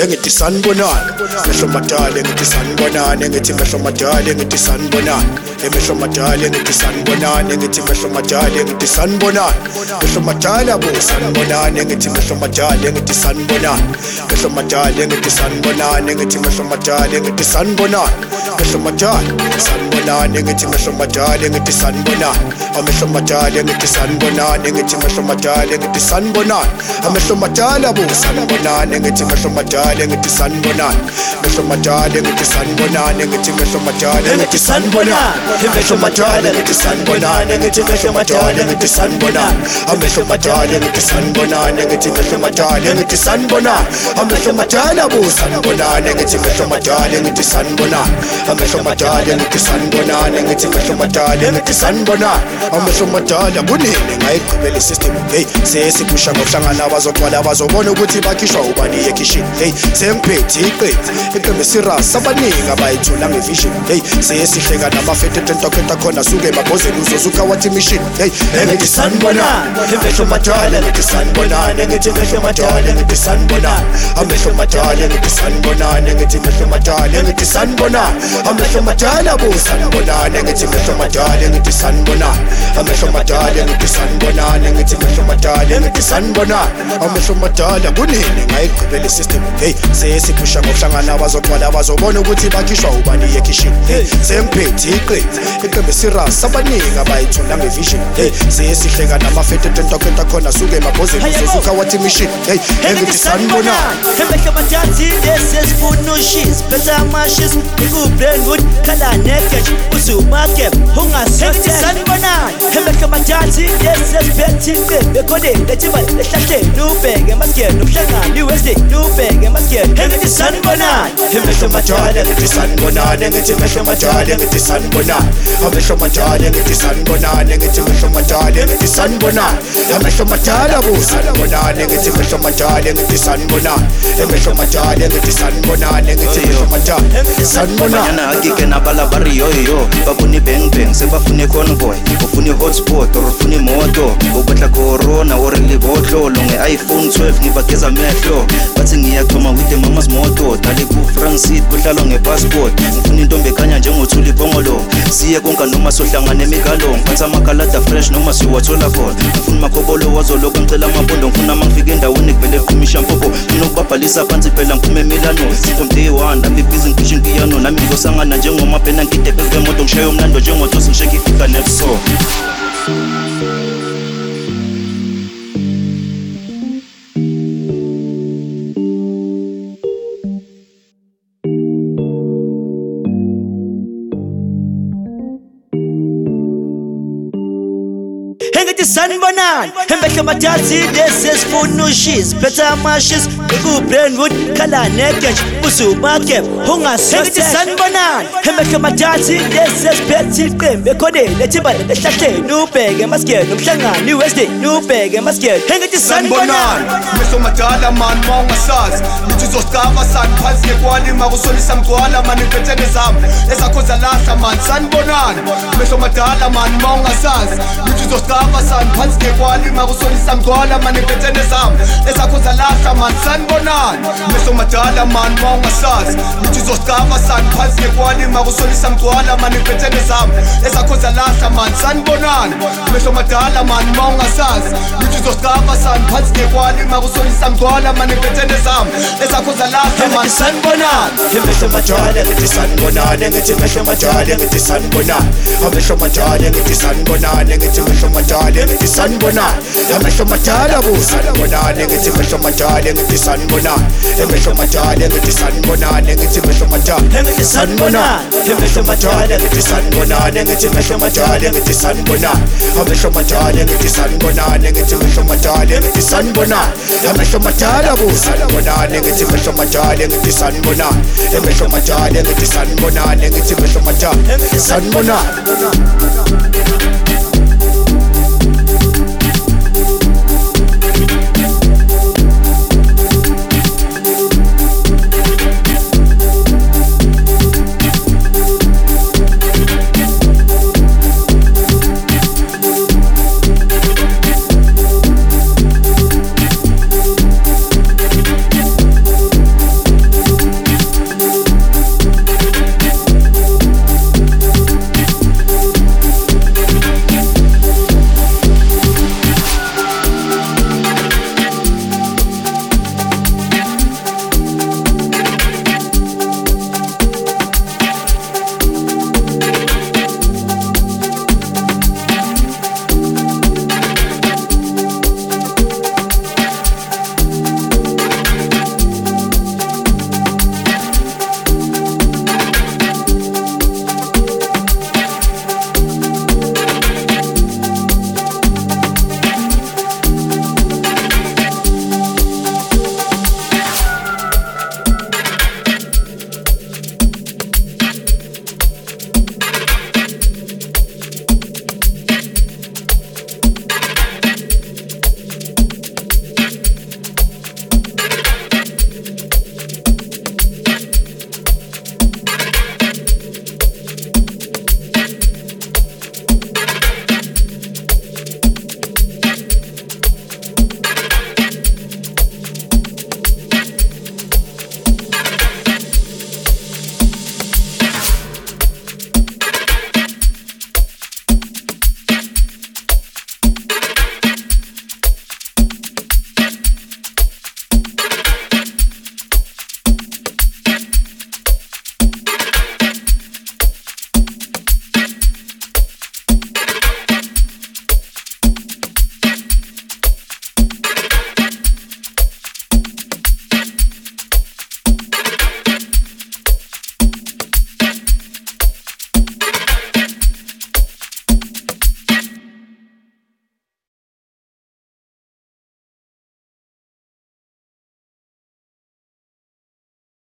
ngithi sanibonani mehlo madala ngithi sanibonani ngithi mehlo madala ngithi sanibonani emehlo madala ngithi sanibonani ngithi mehlo madala ngithi sanibonani mehlo madala bo sanibonani ngithi mehlo madala ngithi sanibonani mehlo madala ngithi sanibonani ngithi mehlo madala ngithi sanibonani mehlo madala sanibonani ngithi mehlo madala ngithi sanibonani amehlo madala ngithi sanibonani ngithi mehlo madala ngithi sanibonani amehlo madala bo sanibonani ngithi mehlo madala ngithi sanibonani mehlo madala ngithi sanibonani ngithi mehlo madala ngithi sanibonani mehlo madala ngithi sanibonani ngithi mehlo madala ngithi sanibonani amehlo madala ngithi sanibonani ngithi mehlo madala ngithi sanibonani amehlo madala bo sanibonani ngithi mehlo madala ngithi sanibonani amehlo madala ngithi sanibonani ngithi mehlo madala ngithi sanibonani amehlo madala kunini ngayigqibela isystem hey sesikusha ngohlangana abazogcwala abazobona ukuthi bakhishwa ubani ekhishini hey sengiphethe iqembe serious abaningi abayithola ngevision hey sesihleka namafethe tentoketa khona suke babhozela uzosuka wathi mission hey ngithi sanibonani amehlo madala ngithi sanibonani ngithi mehlo madala ngithi sanibonani amehlo madala ngithi sanibonani ngithi mehlo madala ngithi sanibonani amehlo madala bo sanibonani ngithi mehlo madala ngithi sanibonani amehlo madala ngithi sanibonani ngithi mehlo madala ngithi sanibonani amehlo madala kunini ngayigqibela isystem hey sesikusha ngohlangana abazogcwala abazobona ukuthi bakhishwa ubani ekhishini hey sengiphethe iqembe serious abaningi abayithola ngevision hey sesihleka namafethe tentoketa khona suke mabhozela uzosuka wathi mission hey ngithi sanibonani amehlo madala sesifuna ushis besa amashis ikubrandwood khala naked usumake ungasethi sanibonani amehlo madala sesiphethe bekhode lechiba lehlahleni ubheke maskeni umhlangani Wednesday ubheke maskeni ngithi sanibonani amehlo madala ngithi sanibonani ngithi mehlo madala ngithi sanibonani amehlo madala ngithi sanibonani ngithi mehlo madala ngithi sanibonani amehlo madala bo sanibonani ngithi mehlo madala ngithi sanibonani amehlo madala ngithi sanibonani ngithi mehlo madala sanibonani banyana hakike nabalabari yoyo bafuna bang bang sebafuna convoy ufuna hotspot or ufuna imoto ubetla corona or libodlo nge-iPhone 12 ngibageza amehlo bathi ngiyaxhoma with the mama's moto dale ku Francid kuhlalo ngepassport ngifuna intombi ekhanya njengothuli ibhongolo siye konke noma sohlangana emigalo ngiphatha amakalada fresh noma siwathola khona ngifuna makobolo wazoloku ngicela amabondo ngifuna mangifika endaweni kuvele qhumisha mpopo nginokubabhalisa phansi phela ngiphume eMilano from day one nami busy ngikhisha piano nami ngizosangana njengomapena ngidebe kwemoto ngishaye umlando njengotosi ngisheke ifika nepso ngithi sanibonani amehlo madala sesifuna ushis besa amashis ikubrandwood khala naked usumake ungasethi ngithi sanibonani amehlo madala sesiphethe iqembe bekhode lechiba lehlahleni ubheke maskeni umhlangani Wednesday ubheke maskeni ngithi sanibonani amehlo madala man mawungasazi ngithi uzosicaba sani phansi ngekwali makusolisa mgcwala mani impethene zami ezakho zalahla man sanibonani amehlo madala man mawungasazi ngithi uzosicaba sani phansi ngekwali makusolisa mgcwala mani impethene zami ezakho zalahla man sanibonani amehlo madala man mawungasazi ngithi uzosicaba sani phansi ngekwali makusolisa mgcwala mani impethene zami ezakho zalahla man sanibonani amehlo madala man mawungasazi ngithi uzosicaba sani phansi ngekwali makusolisa mgcwala mani impethene zami ezakho zalahla man sanibonani amehlo madala ngithi sanibonani ngithi mehlo madala ngithi sanibonani amehlo madala ngithi sanibonani ngithi mehlo madala ngithi sanibonani amehlo madala bo sanibonani ngithi mehlo madala ngithi sanibonani amehlo madala ngithi sanibonani ngithi mehlo madala ngithi sanibonani amehlo madala ngithi sanibonani ngithi mehlo madala ngithi sanibonani amehlo madala ngithi sanibonani ngithi mehlo madala ngithi sanibonani amehlo madala bo sanibonani ngithi mehlo madala ngithi sanibonani amehlo madala ngithi sanibonani ngithi mehlo madala sanibonani